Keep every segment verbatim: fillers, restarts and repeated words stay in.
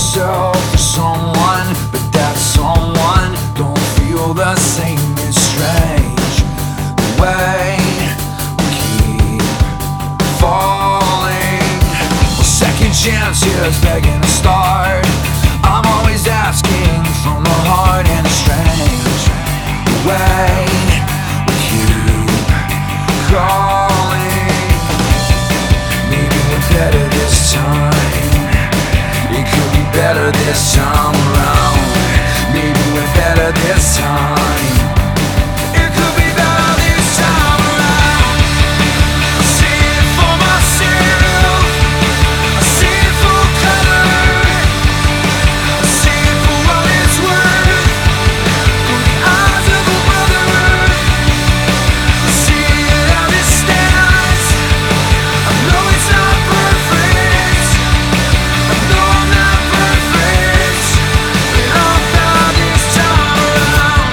yourself for someone, but that someone don't feel the same. It's strange the way we keep falling. Well, second chances begging to start. I'm always asking from the heart, and it's strange the way we keep calling. Maybe we're better this time. It could be better this time around. Maybe we're better this time. It could be better this time around. I see it for myself. I see it full color. I see it for what it's worth. Through the eyes of a brother. I see it as it stands. I know it's not perfect. I know I'm not perfect, but I'm proud this time around.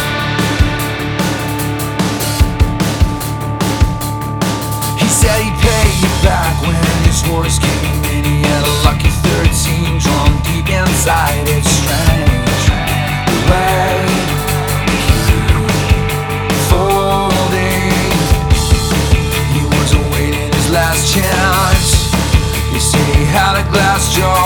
He said he'd pay you back when his horse came in. He had a lucky thirteen drawn deep inside. It's strange the way we keep folding. He was awaiting his last chance. He said he had a glass jar